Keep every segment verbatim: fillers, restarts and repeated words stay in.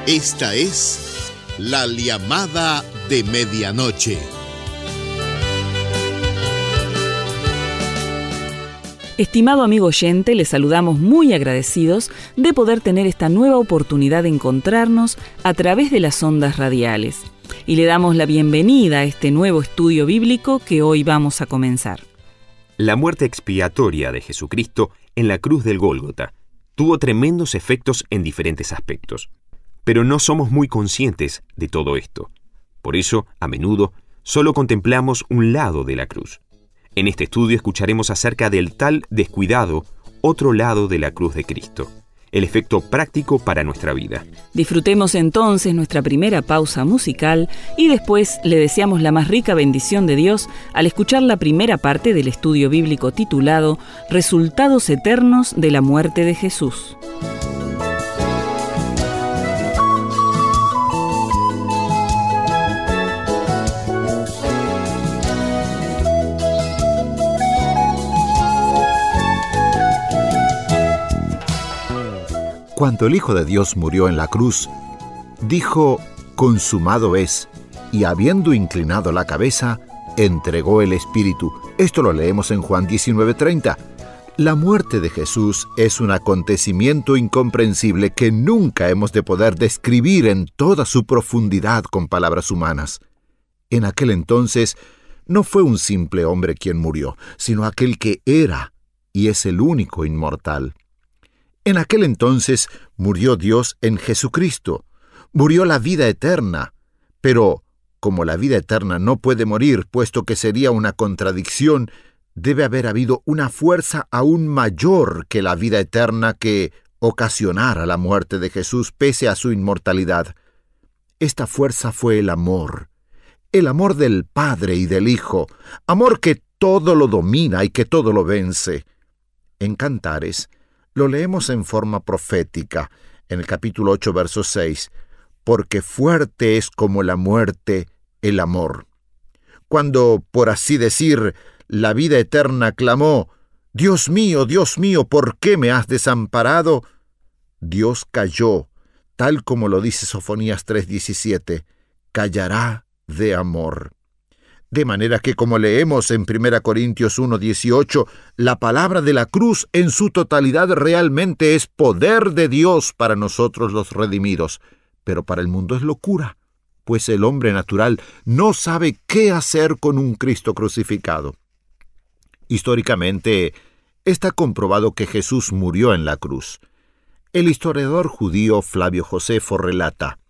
Esta es La Llamada de Medianoche. Estimado amigo oyente, le saludamos muy agradecidos de poder tener esta nueva oportunidad de encontrarnos a través de las ondas radiales. Y le damos la bienvenida a este nuevo estudio bíblico que hoy vamos a comenzar. La muerte expiatoria de Jesucristo en la cruz del Gólgota tuvo tremendos efectos en diferentes aspectos, pero no somos muy conscientes de todo esto. Por eso, a menudo, solo contemplamos un lado de la cruz. En este estudio escucharemos acerca del tal descuidado otro lado de la cruz de Cristo, el efecto práctico para nuestra vida. Disfrutemos entonces nuestra primera pausa musical y después le deseamos la más rica bendición de Dios al escuchar la primera parte del estudio bíblico titulado Resultados eternos de la muerte de Jesús. Cuando el Hijo de Dios murió en la cruz, dijo, consumado es, y habiendo inclinado la cabeza, entregó el Espíritu. Esto lo leemos en Juan diecinueve treinta. La muerte de Jesús es un acontecimiento incomprensible que nunca hemos de poder describir en toda su profundidad con palabras humanas. En aquel entonces, no fue un simple hombre quien murió, sino aquel que era y es el único inmortal. En aquel entonces murió Dios en Jesucristo, murió la vida eterna, pero como la vida eterna no puede morir, puesto que sería una contradicción, debe haber habido una fuerza aún mayor que la vida eterna que ocasionara la muerte de Jesús pese a su inmortalidad. Esta fuerza fue el amor, el amor del Padre y del Hijo, amor que todo lo domina y que todo lo vence. En Cantares, lo leemos en forma profética, en el capítulo ocho, verso seis, porque fuerte es como la muerte el amor. Cuando, por así decir, la vida eterna clamó, Dios mío, Dios mío, ¿por qué me has desamparado? Dios calló, tal como lo dice Sofonías tres diecisiete, callará de amor. De manera que, como leemos en primera Corintios uno dieciocho, la palabra de la cruz en su totalidad realmente es poder de Dios para nosotros los redimidos, pero para el mundo es locura, pues el hombre natural no sabe qué hacer con un Cristo crucificado. Históricamente, está comprobado que Jesús murió en la cruz. El historiador judío Flavio Josefo relata,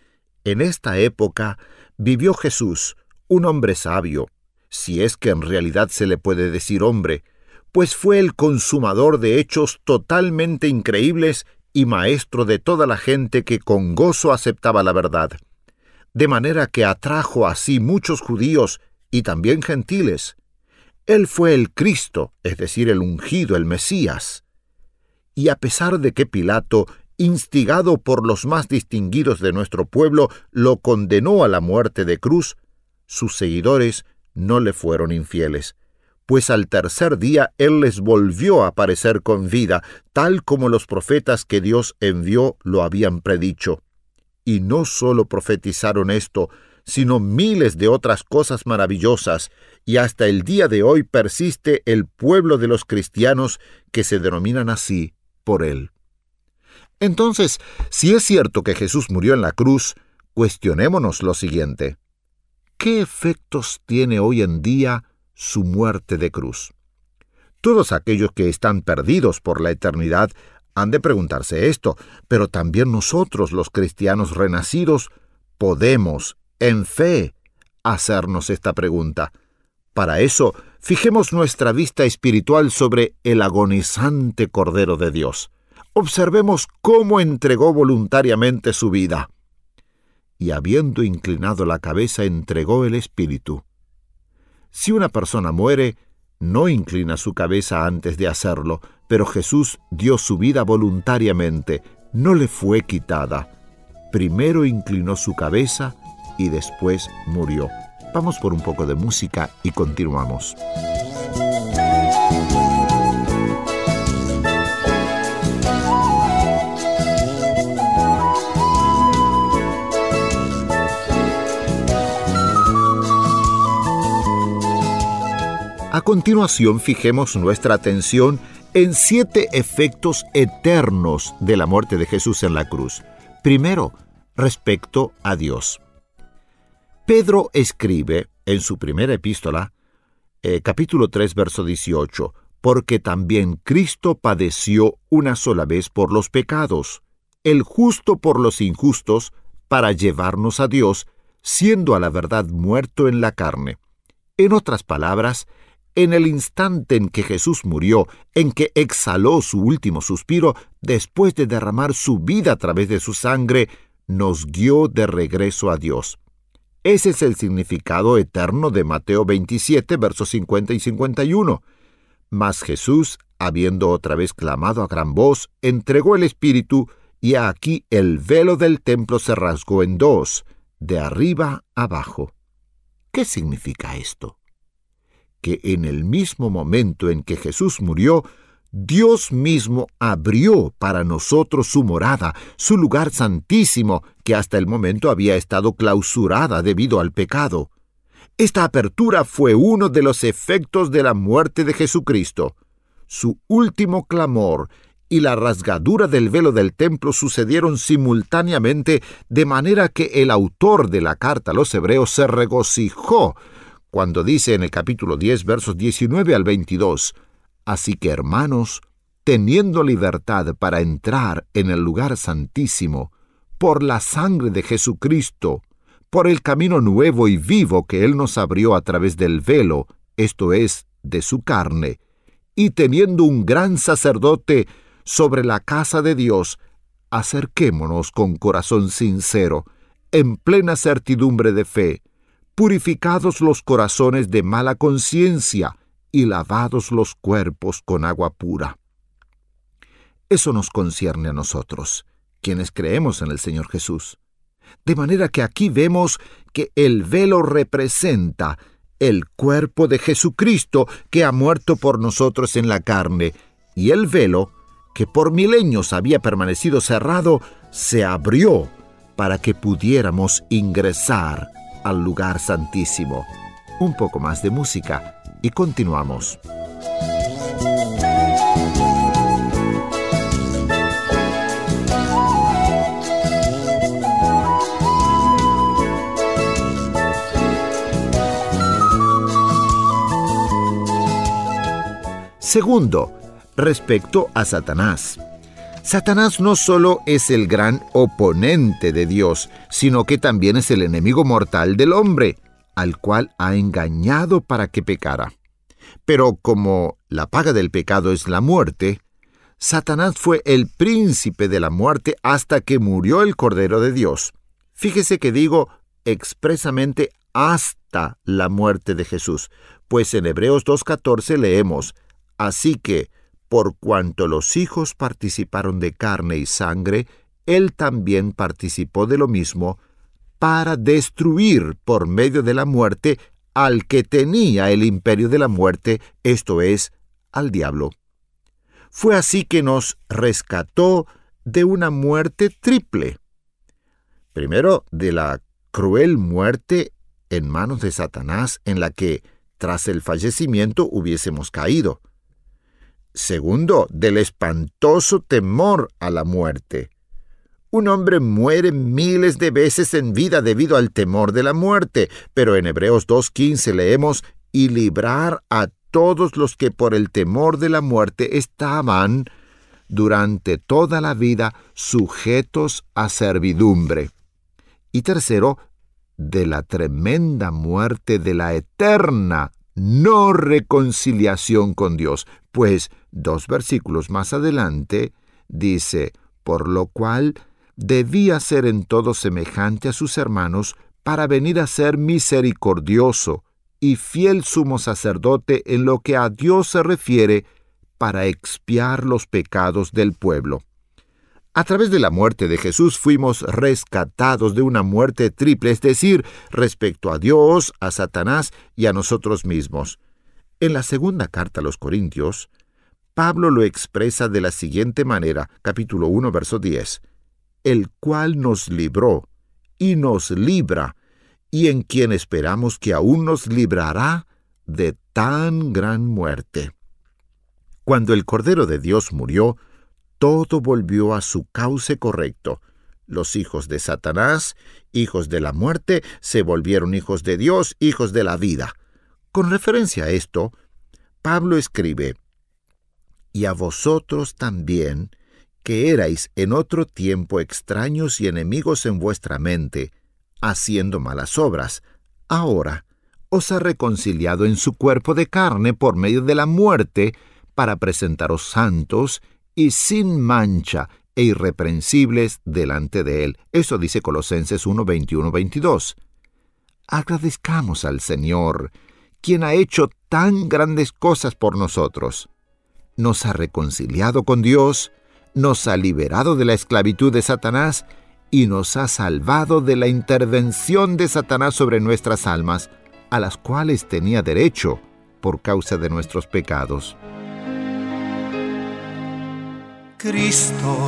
en esta época vivió Jesús, un hombre sabio, si es que en realidad se le puede decir hombre, pues fue el consumador de hechos totalmente increíbles y maestro de toda la gente que con gozo aceptaba la verdad, de manera que atrajo así muchos judíos y también gentiles. Él fue el Cristo, es decir, el ungido, el Mesías. Y a pesar de que Pilato, instigado por los más distinguidos de nuestro pueblo, lo condenó a la muerte de cruz, sus seguidores no le fueron infieles, pues al tercer día Él les volvió a aparecer con vida, tal como los profetas que Dios envió lo habían predicho. Y no solo profetizaron esto, sino miles de otras cosas maravillosas, y hasta el día de hoy persiste el pueblo de los cristianos que se denominan así por Él. Entonces, si es cierto que Jesús murió en la cruz, cuestionémonos lo siguiente. ¿Qué efectos tiene hoy en día su muerte de cruz? Todos aquellos que están perdidos por la eternidad han de preguntarse esto, pero también nosotros, los cristianos renacidos, podemos, en fe, hacernos esta pregunta. Para eso, fijemos nuestra vista espiritual sobre el agonizante Cordero de Dios. Observemos cómo entregó voluntariamente su vida. Y habiendo inclinado la cabeza, entregó el Espíritu. Si una persona muere, no inclina su cabeza antes de hacerlo, pero Jesús dio su vida voluntariamente, no le fue quitada. Primero inclinó su cabeza y después murió. Vamos por un poco de música y continuamos. A continuación, fijemos nuestra atención en siete efectos eternos de la muerte de Jesús en la cruz. Primero, respecto a Dios. Pedro escribe en su primera epístola, eh, capítulo tres, verso dieciocho, porque también Cristo padeció una sola vez por los pecados, el justo por los injustos, para llevarnos a Dios, siendo a la verdad muerto en la carne. En otras palabras, en el instante en que Jesús murió, en que exhaló su último suspiro, después de derramar su vida a través de su sangre, nos guió de regreso a Dios. Ese es el significado eterno de Mateo veintisiete, versos cincuenta y cincuenta y uno. Mas Jesús, habiendo otra vez clamado a gran voz, entregó el Espíritu, y aquí el velo del templo se rasgó en dos, de arriba abajo. ¿Qué significa esto? Que en el mismo momento en que Jesús murió, Dios mismo abrió para nosotros su morada, su lugar santísimo, que hasta el momento había estado clausurada debido al pecado. Esta apertura fue uno de los efectos de la muerte de Jesucristo. Su último clamor y la rasgadura del velo del templo sucedieron simultáneamente, de manera que el autor de la carta a los Hebreos se regocijó cuando dice en el capítulo diez, versos diecinueve al veintidós, «Así que, hermanos, teniendo libertad para entrar en el lugar santísimo, por la sangre de Jesucristo, por el camino nuevo y vivo que Él nos abrió a través del velo, esto es, de su carne, y teniendo un gran sacerdote sobre la casa de Dios, acerquémonos con corazón sincero, en plena certidumbre de fe, purificados los corazones de mala conciencia y lavados los cuerpos con agua pura». Eso nos concierne a nosotros, quienes creemos en el Señor Jesús. De manera que aquí vemos que el velo representa el cuerpo de Jesucristo que ha muerto por nosotros en la carne, y el velo, que por milenios había permanecido cerrado, se abrió para que pudiéramos ingresar al lugar santísimo. Un poco más de música y continuamos. Segundo, respecto a Satanás. Satanás no solo es el gran oponente de Dios, sino que también es el enemigo mortal del hombre, al cual ha engañado para que pecara. Pero como la paga del pecado es la muerte, Satanás fue el príncipe de la muerte hasta que murió el Cordero de Dios. Fíjese que digo expresamente hasta la muerte de Jesús, pues en Hebreos dos catorce leemos: «Así que, por cuanto los hijos participaron de carne y sangre, él también participó de lo mismo, para destruir por medio de la muerte al que tenía el imperio de la muerte, esto es, al diablo». Fue así que nos rescató de una muerte triple. Primero, de la cruel muerte en manos de Satanás, en la que, tras el fallecimiento, hubiésemos caído. Segundo, del espantoso temor a la muerte. Un hombre muere miles de veces en vida debido al temor de la muerte, pero en Hebreos dos quince leemos: «y librar a todos los que por el temor de la muerte estaban durante toda la vida sujetos a servidumbre». Y tercero, de la tremenda muerte de la eterna no reconciliación con Dios, pues dos versículos más adelante dice: «por lo cual debía ser en todo semejante a sus hermanos, para venir a ser misericordioso y fiel sumo sacerdote en lo que a Dios se refiere, para expiar los pecados del pueblo». A través de la muerte de Jesús fuimos rescatados de una muerte triple, es decir, respecto a Dios, a Satanás y a nosotros mismos. En la segunda carta a los Corintios, Pablo lo expresa de la siguiente manera, capítulo uno, verso diez: «el cual nos libró y nos libra, y en quien esperamos que aún nos librará de tan gran muerte. Cuando el Cordero de Dios murió, todo volvió a su cauce correcto. Los hijos de Satanás, hijos de la muerte, se volvieron hijos de Dios, hijos de la vida. Con referencia a esto, Pablo escribe: «Y a vosotros también, que erais en otro tiempo extraños y enemigos en vuestra mente, haciendo malas obras, ahora os ha reconciliado en su cuerpo de carne por medio de la muerte, para presentaros santos y sin mancha e irreprensibles delante de Él». Eso dice Colosenses uno, veintiuno, veintidós. Agradezcamos al Señor, quien ha hecho tan grandes cosas por nosotros. Nos ha reconciliado con Dios, nos ha liberado de la esclavitud de Satanás y nos ha salvado de la intervención de Satanás sobre nuestras almas, a las cuales tenía derecho por causa de nuestros pecados. Cristo,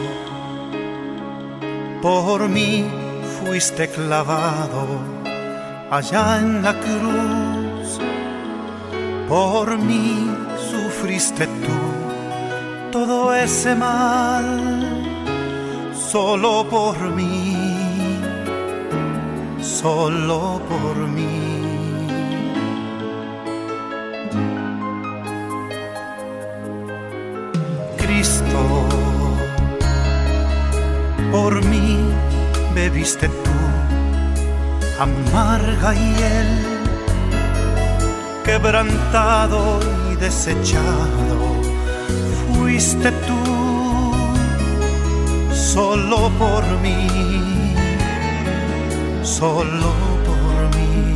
por mí fuiste clavado allá en la cruz, por mí sufriste tú todo ese mal, solo por mí, solo por mí. Cristo, por mí bebiste tú amarga hiel, quebrantado y desechado fuiste tú, solo por mí, solo por mí.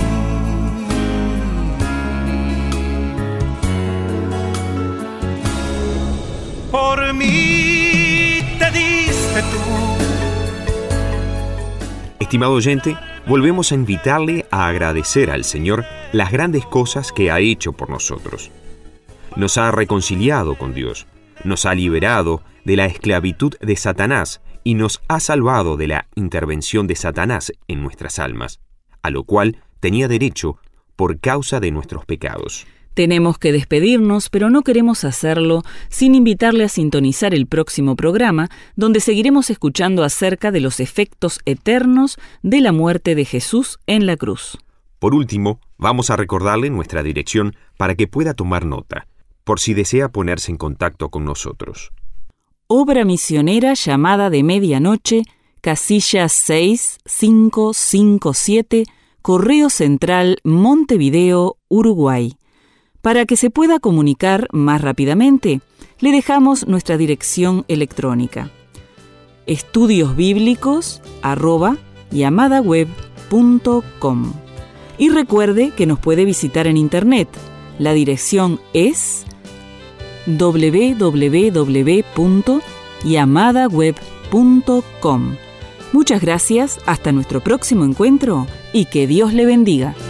Por mí te diste tú. Estimado oyente, volvemos a invitarle a agradecer al Señor las grandes cosas que ha hecho por nosotros. Nos ha reconciliado con Dios, nos ha liberado de la esclavitud de Satanás y nos ha salvado de la intervención de Satanás en nuestras almas, a lo cual tenía derecho por causa de nuestros pecados. Tenemos que despedirnos, pero no queremos hacerlo sin invitarle a sintonizar el próximo programa, donde seguiremos escuchando acerca de los efectos eternos de la muerte de Jesús en la cruz. Por último, vamos a recordarle nuestra dirección para que pueda tomar nota, por si desea ponerse en contacto con nosotros. Obra Misionera Llamada de Medianoche, casilla seis cinco cinco siete, Correo Central, Montevideo, Uruguay. Para que se pueda comunicar más rápidamente, le dejamos nuestra dirección electrónica: estudiosbíblicos arroba yamadaweb punto com. Y recuerde que nos puede visitar en internet. La dirección es doble u doble u doble u punto yamadaweb punto com. Muchas gracias, hasta nuestro próximo encuentro y que Dios le bendiga.